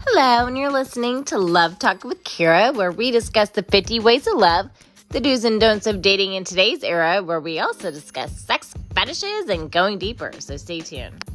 Hello, and you're listening to Love Talk with Kira, where we discuss the 50 ways of love, the do's and don'ts of dating in today's era, where we also discuss sex fetishes and going deeper. So stay tuned.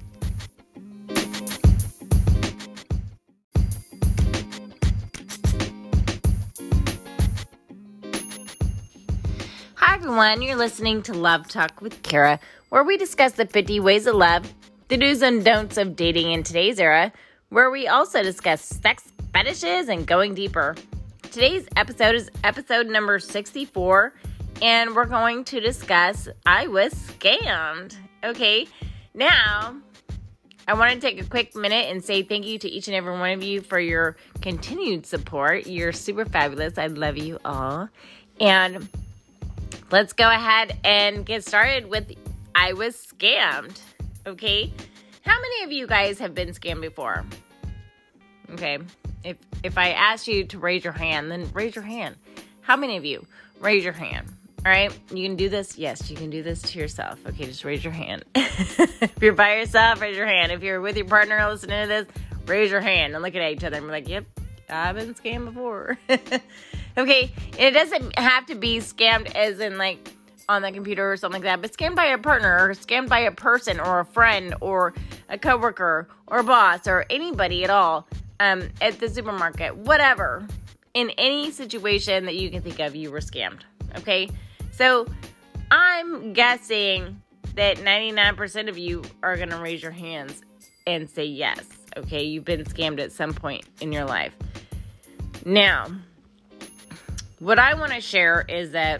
Hi, everyone. You're listening to Love Talk with Kira, where we discuss the 50 ways of love, the do's and don'ts of dating in today's era, where we also discuss sex fetishes and going deeper. Today's episode is episode number 64, and we're going to discuss I was scammed. Okay, now I want to take a quick minute and say thank you to each and every one of you for your continued support. You're super fabulous. I love you all. And let's go ahead and get started with I was scammed. Okay, how many of you guys have been scammed before? Okay, if I asked you to raise your hand, then raise your hand. How many of you? Raise your hand. All right, you can do this. Yes, you can do this to yourself. Okay, just raise your hand. If you're by yourself, raise your hand. If you're with your partner listening to this, raise your hand and look at each other and be like, yep, I've been scammed before. Okay, it doesn't have to be scammed as in like on the computer or something like that, but scammed by a partner or scammed by a person or a friend or a coworker or a boss or anybody at all. At the supermarket, whatever, in any situation that you can think of, you were scammed, okay? So I'm guessing that 99% of you are going to raise your hands and say yes, okay? You've been scammed at some point in your life. Now, what I want to share is that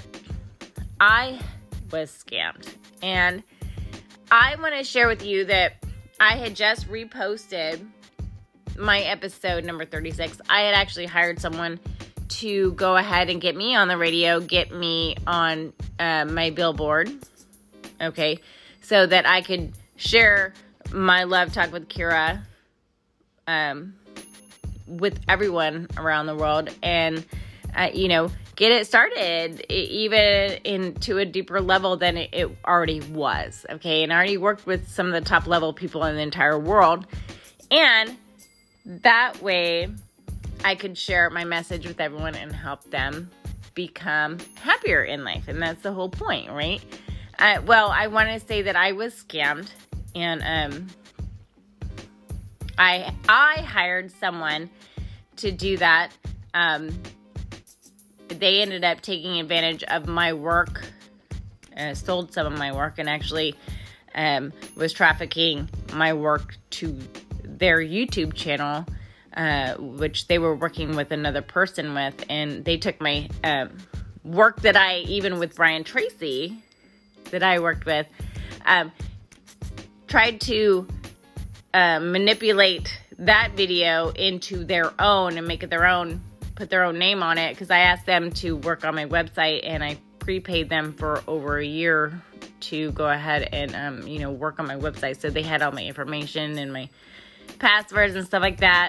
I was scammed, and I want to share with you that I had just reposted my episode number 36. I had actually hired someone to go ahead and get me on the radio, get me on my billboard, okay, so that I could share my Love Talk with Kira with everyone around the world and, get it started even into a deeper level than it already was, okay? And I already worked with some of the top level people in the entire world, and that way, I could share my message with everyone and help them become happier in life. And that's the whole point, right? I want to say that I was scammed. And I hired someone to do that. They ended up taking advantage of my work, sold some of my work, and actually was trafficking my work to their YouTube channel, which they were working with another person with, and they took my work that even with Brian Tracy, that I worked with, tried to manipulate that video into their own and make it their own, put their own name on it, because I asked them to work on my website, and I prepaid them for over a year to go ahead and, work on my website, so they had all my information and my passwords and stuff like that.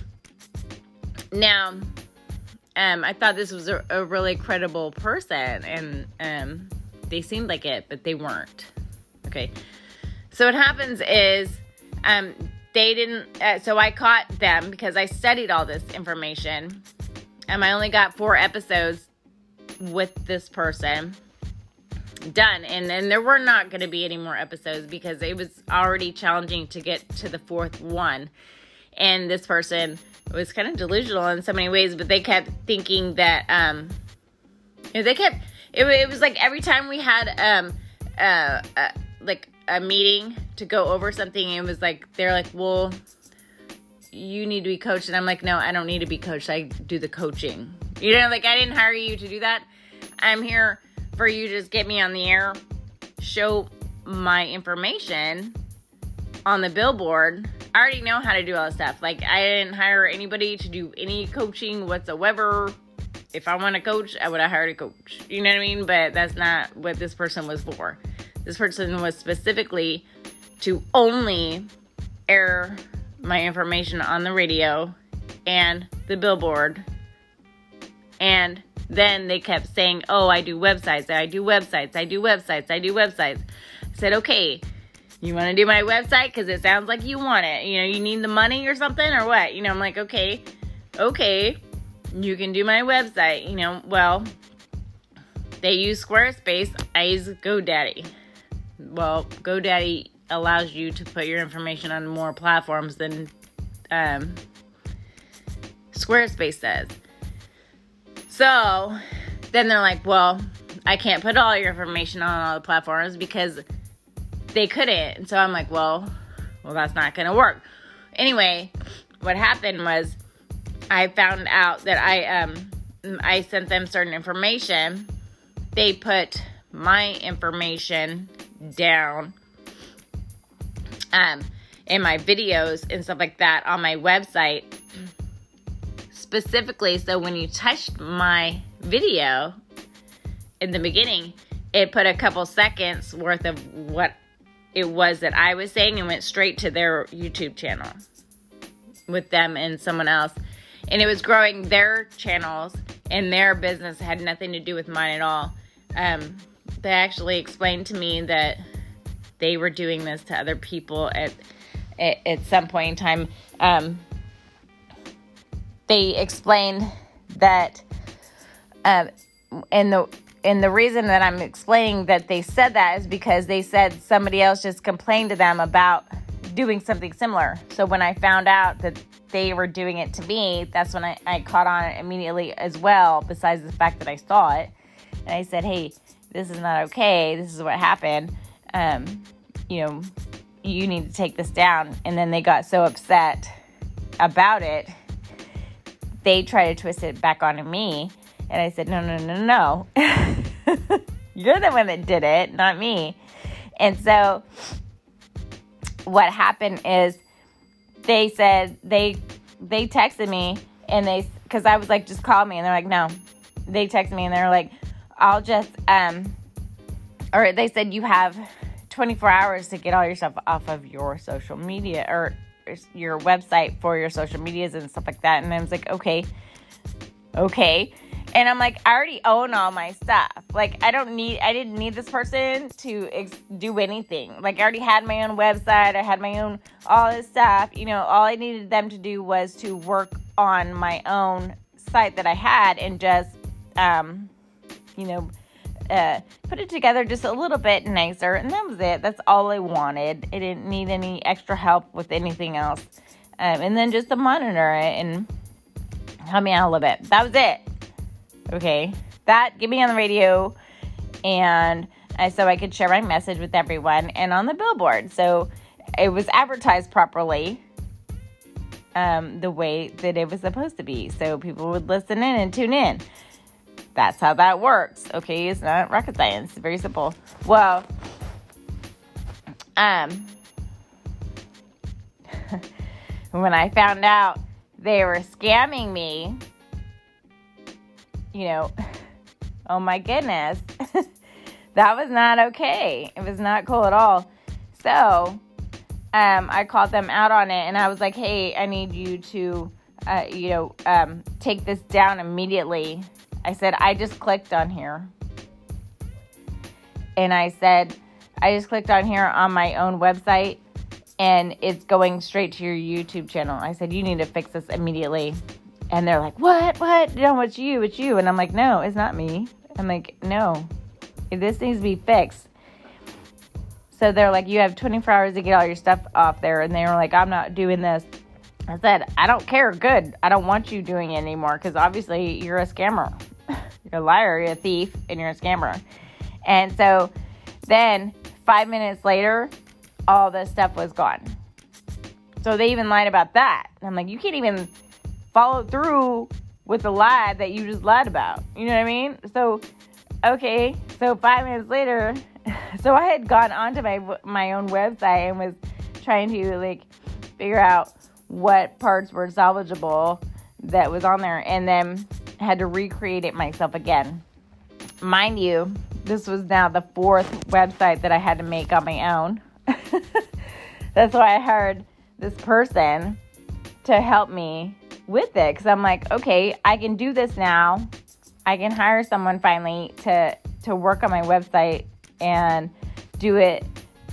Now, I thought this was a really credible person, and they seemed like it, but they weren't. Okay, so what happens is they didn't. So I caught them because I studied all this information, and I only got 4 episodes with this person done, and there were not going to be any more episodes because it was already challenging to get to the 4th one. And this person was kind of delusional in so many ways, but they kept thinking that it was like every time we had like a meeting to go over something, it was like they're like, well, you need to be coached, and I'm like, no, I don't need to be coached, I do the coaching. Like I didn't hire you to do that. I'm here for you to just get me on the air, show my information on the billboard. I already know how to do all this stuff. Like, I didn't hire anybody to do any coaching whatsoever. If I want to coach, I would have hired a coach. You know what I mean? But that's not what this person was for. This person was specifically to only air my information on the radio and the billboard. And then they kept saying, oh, I do websites. I said, okay, You want to do my website? Because it sounds like you want it. You need the money or something or what? I'm like, okay, you can do my website. Well, they use Squarespace. I use GoDaddy. Well, GoDaddy allows you to put your information on more platforms than Squarespace does. So then they're like, well, I can't put all your information on all the platforms because they couldn't. And so I'm like, well, that's not going to work. Anyway, what happened was I found out that I sent them certain information. They put my information down in my videos and stuff like that on my website specifically. So when you touched my video in the beginning, it put a couple seconds worth of what it was that I was saying and went straight to their YouTube channel with them and someone else. And it was growing their channels and their business. Had nothing to do with mine at all. They actually explained to me that they were doing this to other people at some point in time. They explained that, and the reason that I'm explaining that they said that is because they said somebody else just complained to them about doing something similar. So when I found out that they were doing it to me, that's when I caught on it immediately as well, besides the fact that I saw it. And I said, hey, this is not okay. This is what happened. You need to take this down. And then they got so upset about it, they tried to twist it back onto me. And I said, no. You're the one that did it, not me. And so what happened is they said, they texted me and because I was like, just call me. And they're like, no. They texted me and they're like, I'll just, or they said you have 24 hours to get all your stuff off of your social media or your website for your social medias and stuff like that. And I was like, okay. And I'm like, I already own all my stuff. Like, I didn't need this person to do anything. Like, I already had my own website. I had my own, all this stuff. All I needed them to do was to work on my own site that I had and just, put it together just a little bit nicer. And that was it. That's all I wanted. I didn't need any extra help with anything else. And then just to monitor it and help me out a little bit. That was it. Okay. Get me on the radio and so I could share my message with everyone and on the billboard. So it was advertised properly the way that it was supposed to be. So people would listen in and tune in. That's how that works. Okay, it's not rocket science. It's very simple. Well, when I found out they were scamming me, oh my goodness, that was not okay. It was not cool at all. So, I called them out on it and I was like, hey, I need you to, take this down immediately. I said, I just clicked on here. And I said, I just clicked on here on my own website and it's going straight to your YouTube channel. I said, you need to fix this immediately. And they're like, what? No, it's you. And I'm like, no, it's not me. I'm like, no, this needs to be fixed. So they're like, you have 24 hours to get all your stuff off there. And they were like, I'm not doing this. I said, I don't care. Good. I don't want you doing it anymore because obviously you're a scammer. You're a liar, you're a thief, and you're a scammer. And so then 5 minutes later, all this stuff was gone. So they even lied about that. And I'm like, you can't even follow through with the lie that you just lied about. You know what I mean? So, okay. So 5 minutes later, so I had gone onto my own website and was trying to figure out what parts were salvageable that was on there, and then had to recreate it myself again. Mind you, this was now the 4th website that I had to make on my own. That's why I hired this person to help me with it, because I'm like, okay, I can do this now. I can hire someone finally to work on my website and do it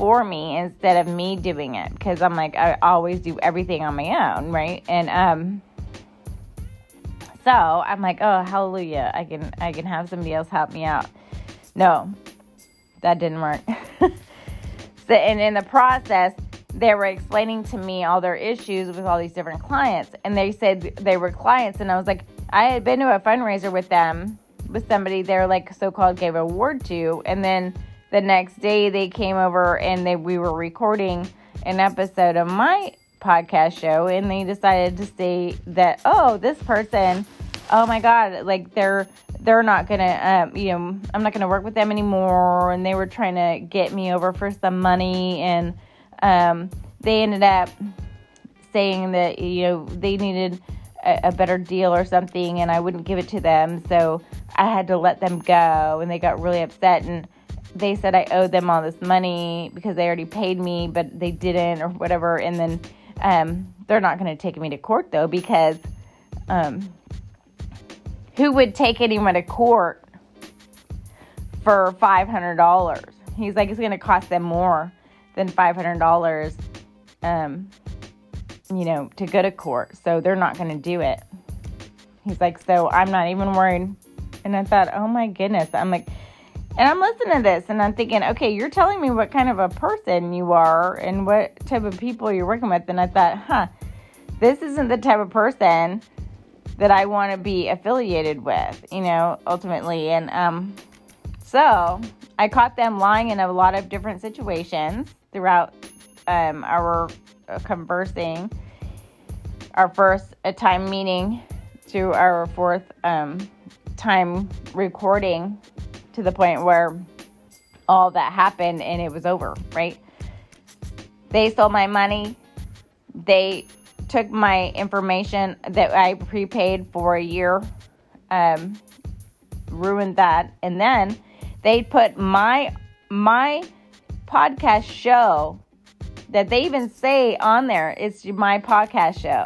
for me instead of me doing it, because I'm like, I always do everything on my own, right? And so I'm like, oh, hallelujah, I can have somebody else help me out. No, that didn't work. So, and in the process, they were explaining to me all their issues with all these different clients, and they said they were clients, and I was like, I had been to a fundraiser with them, with somebody they're like so-called gave an award to, and then the next day they came over and we were recording an episode of my podcast show, and they decided to say that, oh, this person, oh my God, like they're not gonna, I'm not gonna work with them anymore, and they were trying to get me over for some money, and they ended up saying that, they needed a better deal or something, and I wouldn't give it to them, so I had to let them go, and they got really upset, and they said I owed them all this money because they already paid me, but they didn't, or whatever, and then they're not going to take me to court, though, because who would take anyone to court for $500? He's like, it's going to cost them more than $500, to go to court, so they're not going to do it. He's like, so I'm not even worried. And I thought, oh my goodness. I'm like, and I'm listening to this, and I'm thinking, okay, you're telling me what kind of a person you are and what type of people you're working with. And I thought, this isn't the type of person that I want to be affiliated with, ultimately. And so I caught them lying in a lot of different situations throughout our conversing, our first time meeting to our fourth time recording, to the point where all that happened and it was over, right? They stole my money. They took my information that I prepaid for a year, ruined that. And then they put my podcast show that they even say on there, it's my podcast show,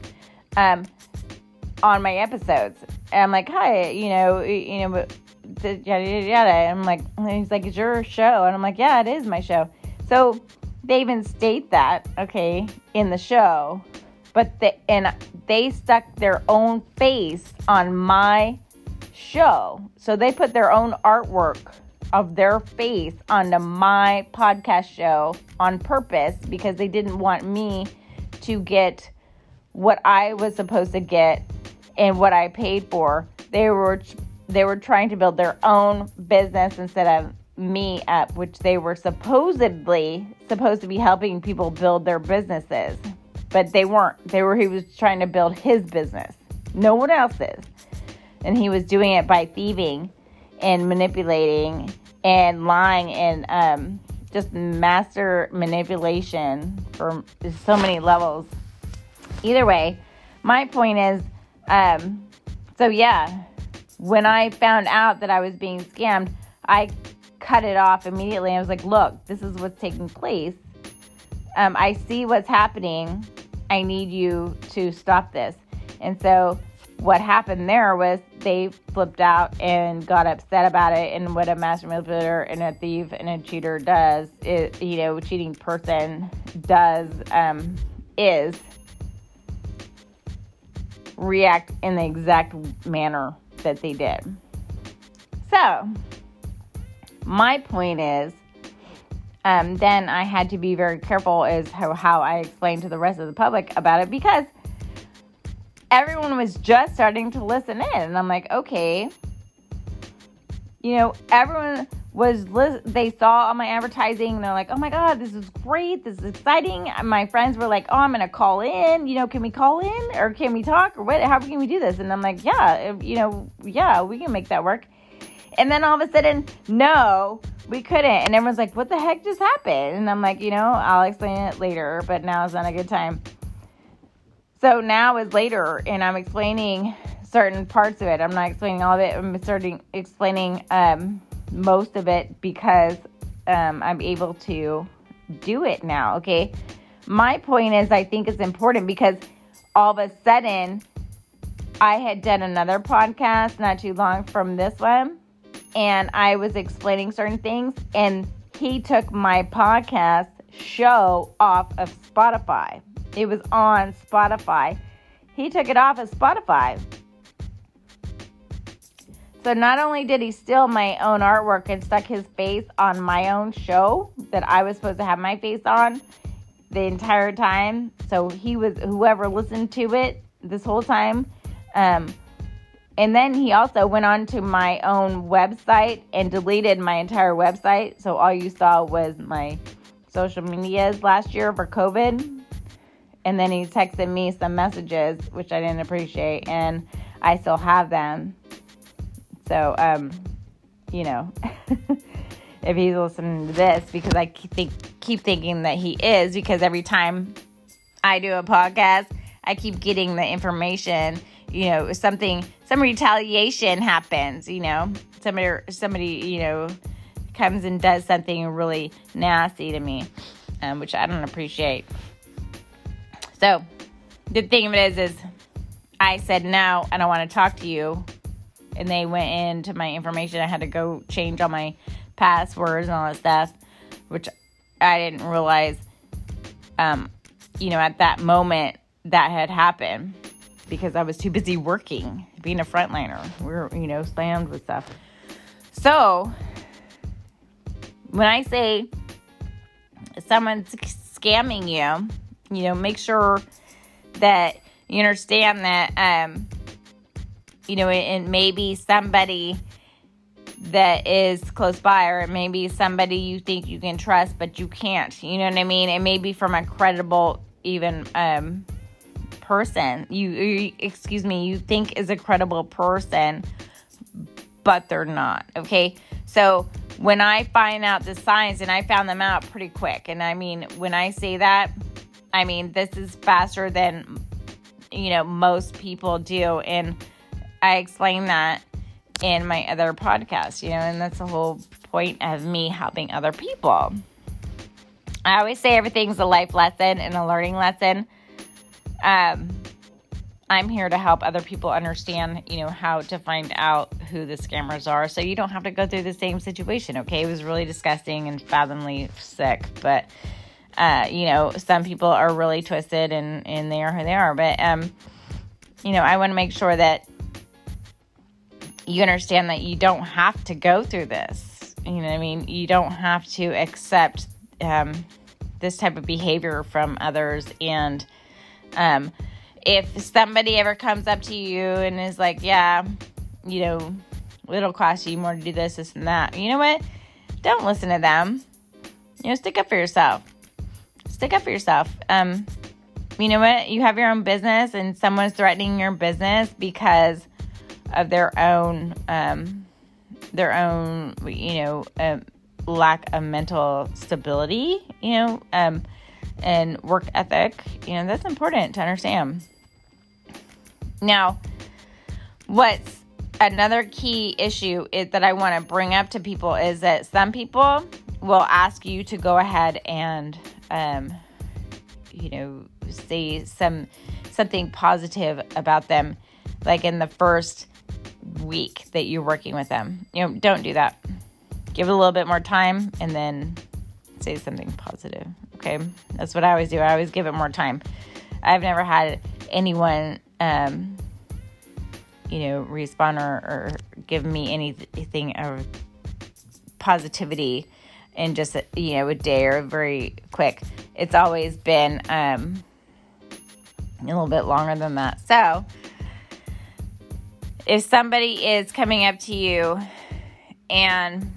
on my episodes. And I'm like, hi, yada, yada, yada. And I'm like, and he's like, it's your show. And I'm like, yeah, it is my show. So they even state that, okay, in the show, but they stuck their own face on my show. So they put their own artwork of their face onto my podcast show on purpose, because they didn't want me to get what I was supposed to get and what I paid for. They were trying to build their own business instead of me up, which they were supposed to be helping people build their businesses, but they weren't. He was trying to build his business, no one else's, and he was doing it by thieving and manipulating and lying and just master manipulation for so many levels. Either way, my point is, when I found out that I was being scammed, I cut it off immediately. I was like, look, this is what's taking place. I see what's happening. I need you to stop this. And so what happened there was they flipped out and got upset about it. And what a master manipulator and a thief and a cheater does, cheating person does, is react in the exact manner that they did. So my point is, then I had to be very careful as how I explained to the rest of the public about it, because everyone was just starting to listen in. And I'm like, okay, everyone they saw all my advertising, and they're like, oh my God, this is great, this is exciting. And my friends were like, oh, I'm gonna call in, can we call in, or can we talk, or what, how can we do this? And I'm like, yeah, we can make that work. And then all of a sudden, no, we couldn't. And everyone's like, what the heck just happened? And I'm like, I'll explain it later, but now is not a good time. So now is later, and I'm explaining certain parts of it. I'm not explaining all of it. I'm explaining most of it, because I'm able to do it now, okay? My point is, I think it's important because all of a sudden, I had done another podcast not too long from this one, and I was explaining certain things, and he took my podcast show off of Spotify. It was on Spotify. He took it off of Spotify. So not only did he steal my own artwork and stuck his face on my own show that I was supposed to have my face on the entire time. So he was, whoever listened to it this whole time. And then he also went on to my own website and deleted my entire website. So all you saw was my social medias last year for COVID. And then he texted me some messages, which I didn't appreciate. And I still have them. So, if he's listening to this, because I keep thinking that he is, because every time I do a podcast, I keep getting the information, some retaliation happens, somebody, comes and does something really nasty to me, which I don't appreciate. So the thing of it is I said, no, I don't want to talk to you. And they went into my information. I had to go change all my passwords and all that stuff, which I didn't realize, at that moment that had happened because I was too busy working, being a frontliner. We were, slammed with stuff. So when I say someone's scamming you, make sure that you understand that, it may be somebody that is close by, or it may be somebody you think you can trust, but you can't. You know what I mean? It may be from a credible, even person. You think is a credible person, but they're not. Okay, so when I find out the signs, and I found them out pretty quick, and I mean, when I say that, I mean this is faster than most people do, and I explain that in my other podcast, and that's the whole point of me helping other people. I always say everything's a life lesson and a learning lesson. I'm here to help other people understand, how to find out who the scammers are, so you don't have to go through the same situation, okay? It was really disgusting and fathomably sick, but, some people are really twisted and they are who they are, but, I want to make sure that you understand that you don't have to go through this. You know what I mean? You don't have to accept this type of behavior from others. And if somebody ever comes up to you and is like, yeah, it'll cost you more to do this, and that. You know what? Don't listen to them. Stick up for yourself. Stick up for yourself. You know what? You have your own business and someone's threatening your business because of their own, lack of mental stability, and work ethic. That's important to understand. Now, what's another key issue that I want to bring up to people is that some people will ask you to go ahead and, say something positive about them, like in the first week that you're working with them. Don't do that. Give it a little bit more time and then say something positive. Okay. That's what I always do. I always give it more time. I've never had anyone, respond or give me anything of positivity in just, a day or very quick. It's always been, a little bit longer than that. So, if somebody is coming up to you and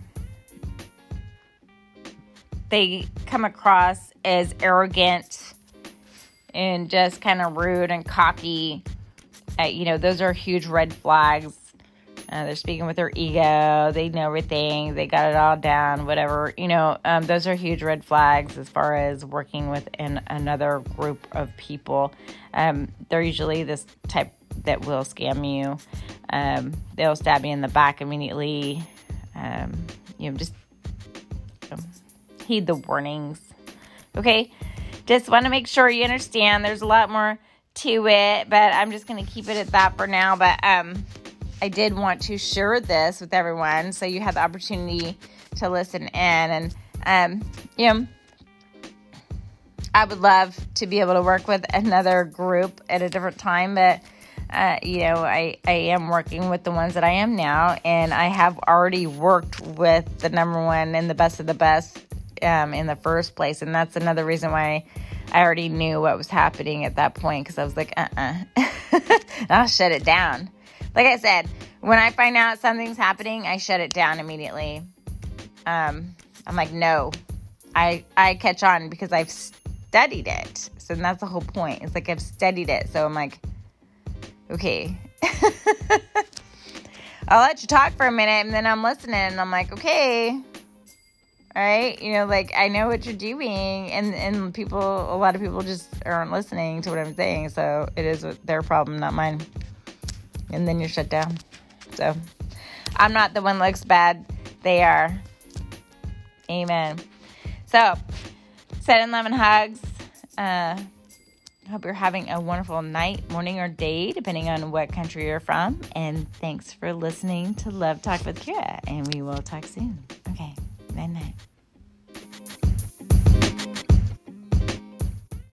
they come across as arrogant and just kind of rude and cocky, those are huge red flags. They're speaking with their ego. They know everything. They got it all down, whatever. Those are huge red flags as far as working with another group of people. They're usually this type that will scam you. They'll stab you in the back immediately. Just heed the warnings. Okay? Just want to make sure you understand. There's a lot more to it, but I'm just going to keep it at that for now. But I did want to share this with everyone so you have the opportunity to listen in. And You know, I would love to be able to work with another group at a different time, but you know, I am working with the ones that I am now, and I have already worked with the number one and the best of the best in the first place, and that's another reason why I already knew what was happening at that point, because I was like, I'll shut it down. Like I said, when I find out something's happening, I shut it down immediately. I'm like, no, I catch on because I've studied it. So that's the whole point. It's like I've studied it. So I'm like, okay, I'll let you talk for a minute, and then I'm listening, and I'm like, okay, all right, you know, like, I know what you're doing, and people, a lot of people just aren't listening to what I'm saying, so it is their problem, not mine, and then you're shut down. So I'm not the one that looks bad, they are. Amen. So, sending love and hugs. Hope you're having a wonderful night, morning, or day, depending on what country you're from. And thanks for listening to Love Talk with Kira. And we will talk soon. Okay. Night night.